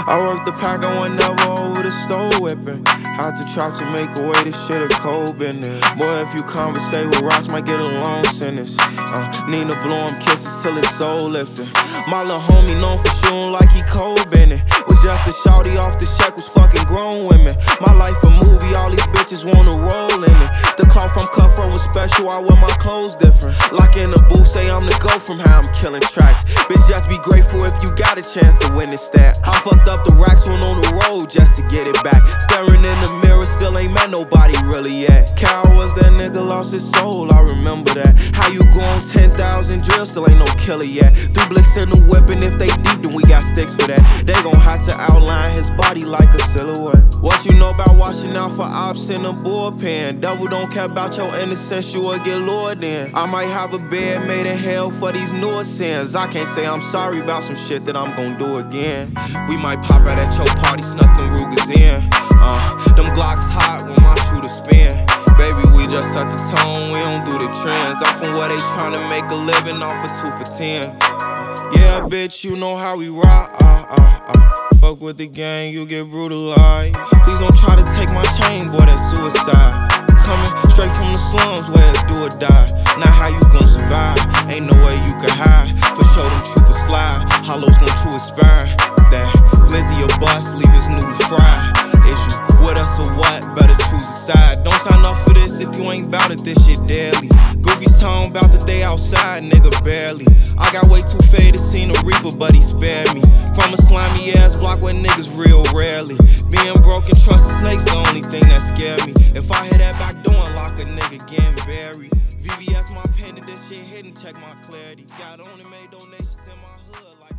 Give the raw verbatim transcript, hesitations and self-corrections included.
I worked the pack, I went never over the stove whipping. Had to trap to make a way, this shit a cold business. Boy, if you conversate with Ross, might get a long sentence. Uh, Nina blow him kisses till it's soul lifting. My little homie known for shooting like he cold bending. Was just a shawty off the shack, was fucking grown women. My life a movie, all these bitches wanna roll in it. The cloth I'm cut from was special, I wear my clothes different. Like in the booth, say I'm the go from how I'm killing tracks. Bitch, just be grateful if you got a chance to win this stat. I fucked up the racks, went on the road just to get it back. Staring in the mirror, still ain't met nobody really yet. Cal was that nigga, lost his soul, I remember that. How you go on ten thousand drills, still ain't no killer yet. Three blicks in the whip, and if they deep, then we got sticks for that. They gon' have to outline his body like a silhouette. What you know about watching out for ops in the bullpen? Devil don't care about your innocence, you will get lured in. I might have a bed made in hell for these newer sins. I can't say I'm sorry about some shit that I'm gon' do again. We might pop out at your party, snuck them Rugers in. Uh, them Glocks hot when my shooter spin. Baby, we just set the tone, we don't do the trends. I'm from where they tryna make a living off of two for ten. Yeah, bitch, you know how we rock. Uh, uh, uh. Fuck with the gang, you get brutalized. Please don't try to take my chain, boy, that's suicide. Coming straight from the slums where it's do or die. Not how you gon' survive, ain't no way you can hide. For sure them troopers slide, hollows gon' chew his spine. That Lizzie a bust, leave his noodles fried. Is you with us or what? Better choose a side. Don't sign up for this if you ain't bout it, this shit deadly. Goofy's talking about that they outside, nigga, barely. I got way too faded, seen a reaper, but he spared me. From a slimy ass block where niggas real rarely. Being broken, trust snakes, the only thing that scare me. If I hit that back door and lock a nigga getting buried. V V S my pen and this shit hidden, check my clarity. Got only made donations in my hood like